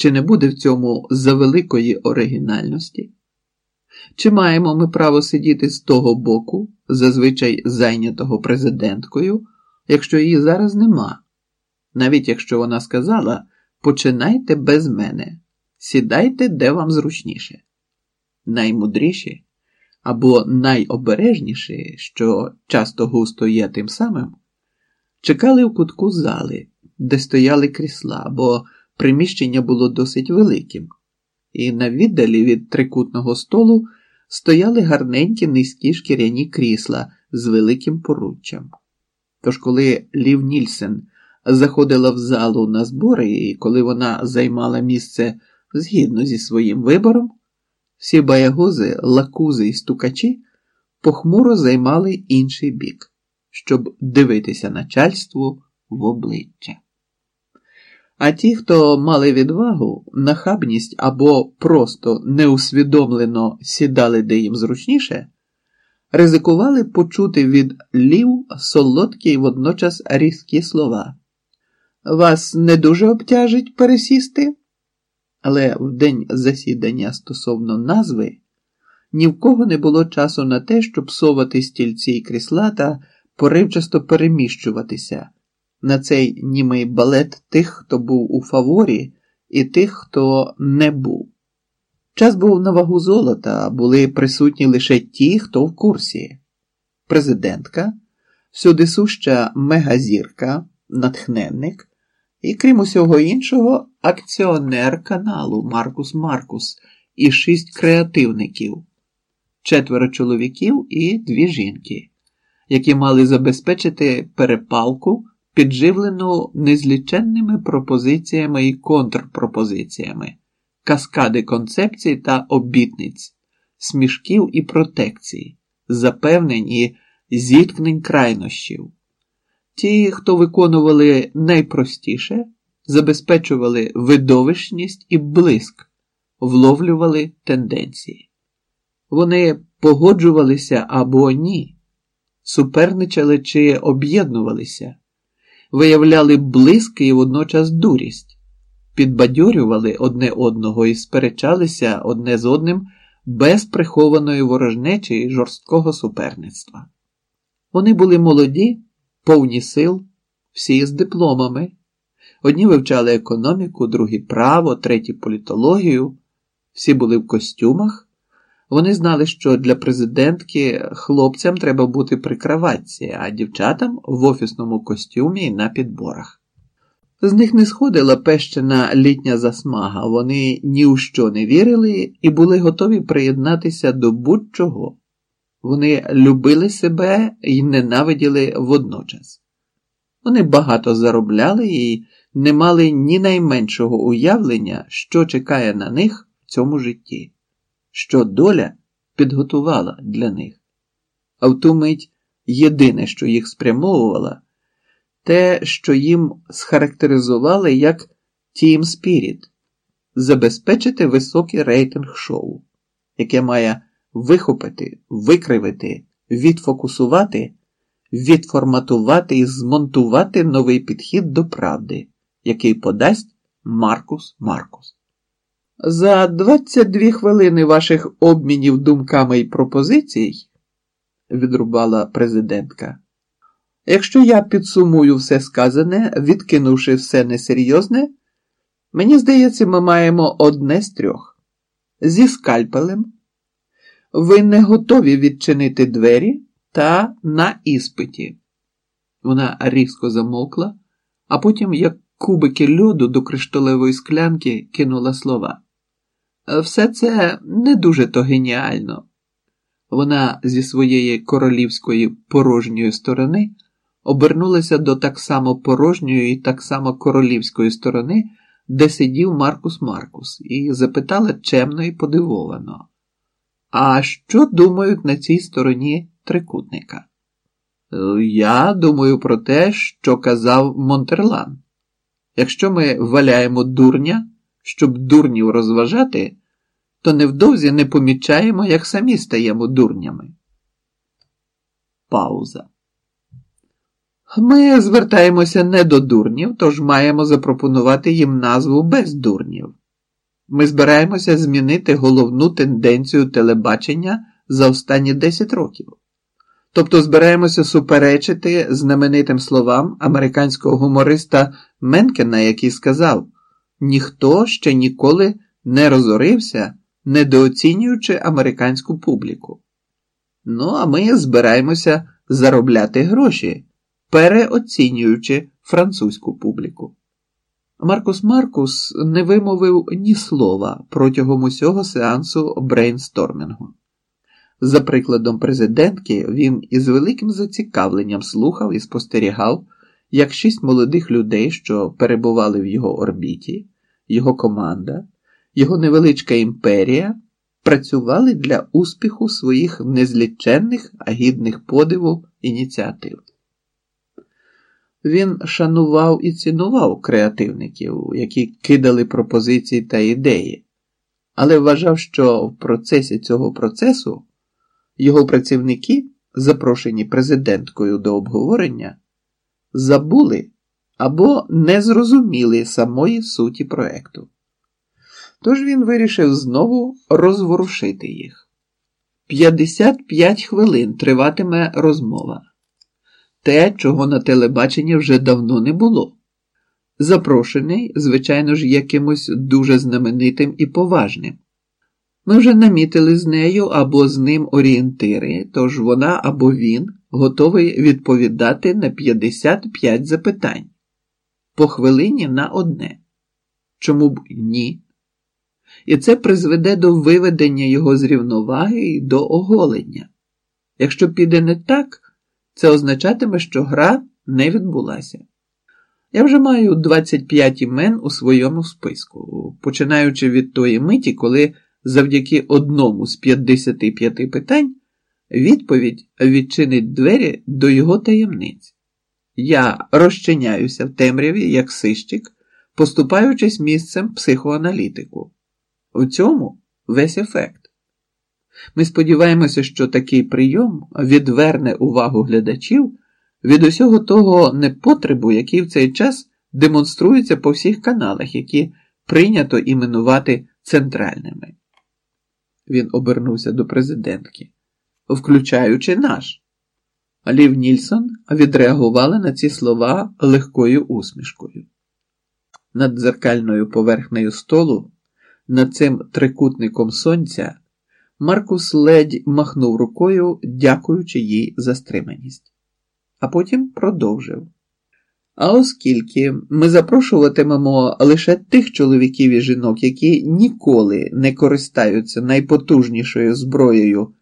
Чи не буде в цьому завеликої оригінальності? Чи маємо ми право сидіти з того боку, зазвичай зайнятого президенткою, якщо її зараз нема? Навіть якщо вона сказала: «Починайте без мене, сідайте, де вам зручніше». Наймудріші або найобережніші, що часто густо є тим самим, чекали в кутку зали, де стояли крісла, бо приміщення було досить великим, і на віддалі від трикутного столу стояли гарненькі низькі шкіряні крісла з великим поруччям. Тож коли Лів Нільсен заходила в залу на збори, і коли вона займала місце згідно зі своїм вибором, всі баягози, лакузи і стукачі похмуро займали інший бік, щоб дивитися начальству в обличчя. А ті, хто мали відвагу, нахабність або просто неусвідомлено сідали де їм зручніше, ризикували почути від Лів солодкі й водночас різкі слова. «Вас не дуже обтяжить пересісти?» Але в день засідання стосовно назви ні в кого не було часу на те, щоб совати стільці й крісла та поривчасто переміщуватися на цей німий балет тих, хто був у фаворі, і тих, хто не був. Час був на вагу золота, були присутні лише ті, хто в курсі. Президентка, всюдисуща мегазірка, натхненник і, крім усього іншого, акціонер каналу Маркус Маркус і 6 креативників, 4 чоловіків і 2 жінки, які мали забезпечити перепалку, підживлену незліченними пропозиціями і контрпропозиціями, каскади концепцій та обітниць, смішків і протекцій, запевнень і зіткнень крайнощів. Ті, хто виконували найпростіше, забезпечували видовищність і блиск, вловлювали тенденції. Вони погоджувалися або ні, суперничали чи об'єднувалися, виявляли блиск і водночас дурість, підбадьорювали одне одного і сперечалися одне з одним без прихованої ворожнечі і жорсткого суперництва. Вони були молоді, повні сил, всі з дипломами. Одні вивчали економіку, другі право, треті політологію. Всі були в костюмах. Вони знали, що для президентки хлопцям треба бути при краватці, а дівчатам в офісному костюмі і на підборах. З них не сходила пещена літня засмага, вони ні у що не вірили і були готові приєднатися до будь-чого. Вони любили себе і ненавиділи водночас. Вони багато заробляли і не мали ні найменшого уявлення, що чекає на них в цьому житті, що доля підготувала для них. А в ту мить єдине, що їх спрямовувало, те, що їм схарактеризували як Team Spirit – забезпечити високий рейтинг шоу, яке має вихопити, викривити, відфокусувати, відформатувати і змонтувати новий підхід до правди, який подасть Маркус Маркус. За 22 хвилини ваших обмінів думками і пропозицій, відрубала президентка, якщо я підсумую все сказане, відкинувши все несерйозне, мені здається, ми маємо одне з 3. Зі скальпелем ви не готові відчинити двері та на іспиті. Вона різко замовкла, а потім, як кубики льоду до кришталевої склянки, кинула слова. Все це не дуже-то геніально. Вона зі своєї королівської порожньої сторони обернулася до так само порожньої і так само королівської сторони, де сидів Маркус Маркус, і запитала чемно і подивовано. А що думають на цій стороні трикутника? Я думаю про те, що казав Монтерлан. Якщо ми валяємо дурня, щоб дурнів розважати, то невдовзі не помічаємо, як самі стаємо дурнями. Пауза. Ми звертаємося не до дурнів, тож маємо запропонувати їм назву без дурнів. Ми збираємося змінити головну тенденцію телебачення за останні 10 років. Тобто збираємося суперечити знаменитим словам американського гумориста Менкена, який сказав: «Ніхто ще ніколи не розорився, недооцінюючи американську публіку». Ну, а ми збираємося заробляти гроші, переоцінюючи французьку публіку. Маркус не вимовив ні слова протягом усього сеансу брейнстормінгу. За прикладом президентки, він із великим зацікавленням слухав і спостерігав, як 6 молодих людей, що перебували в його орбіті, його команда, його невеличка імперія, працювали для успіху своїх незліченних, а гідних подиву ініціатив. Він шанував і цінував креативників, які кидали пропозиції та ідеї, але вважав, що в процесі цього процесу його працівники, запрошені президенткою до обговорення, забули або не зрозуміли самої суті проекту. Тож він вирішив знову розворушити їх. 55 хвилин триватиме розмова. Те, чого на телебаченні вже давно не було. Запрошений, звичайно ж, якимось дуже знаменитим і поважним. Ми вже намітили з нею або з ним орієнтири, тож вона або він готовий відповідати на 55 запитань. По хвилині на одне. Чому б ні? І це призведе до виведення його з рівноваги і до оголення. Якщо піде не так, це означатиме, що гра не відбулася. Я вже маю 25 імен у своєму списку, починаючи від тої миті, коли завдяки одному з 55 питань відповідь відчинить двері до його таємниць. Я розчиняюся в темряві, як сищик, поступаючись місцем психоаналітику. У цьому весь ефект. Ми сподіваємося, що такий прийом відверне увагу глядачів від усього того непотребу, який в цей час демонструється по всіх каналах, які прийнято іменувати центральними. Він обернувся до президентки, включаючи наш. Лів Нільсон відреагувала на ці слова легкою усмішкою. Над дзеркальною поверхнею столу, над цим трикутником сонця, Маркус ледь махнув рукою, дякуючи їй за стриманість. А потім продовжив. А оскільки ми запрошуватимемо лише тих чоловіків і жінок, які ніколи не користаються найпотужнішою зброєю